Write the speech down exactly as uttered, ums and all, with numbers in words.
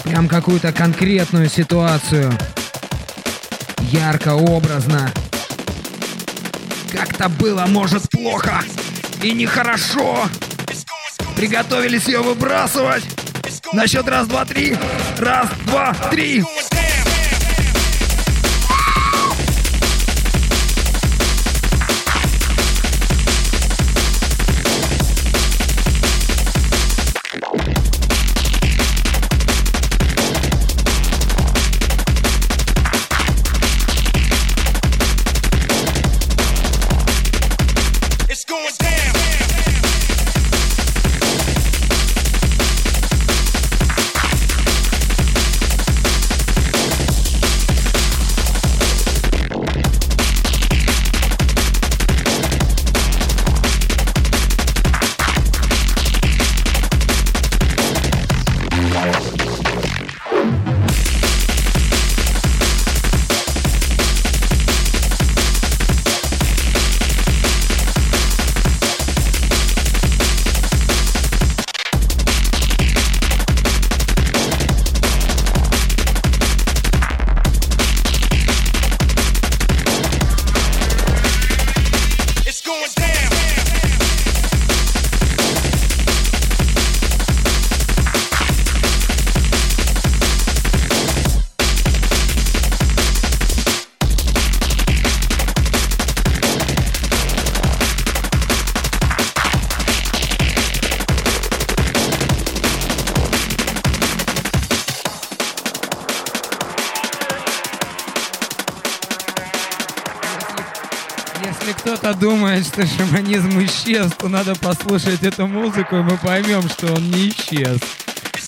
Прям какую-то конкретную ситуацию. Ярко, образно. Как-то было, может, плохо и нехорошо. Приготовились ее выбрасывать. На счет раз, два, три. Раз, два, три. Если кто-то думает, что шаманизм исчез, то надо послушать эту музыку, и мы поймем, что он не исчез.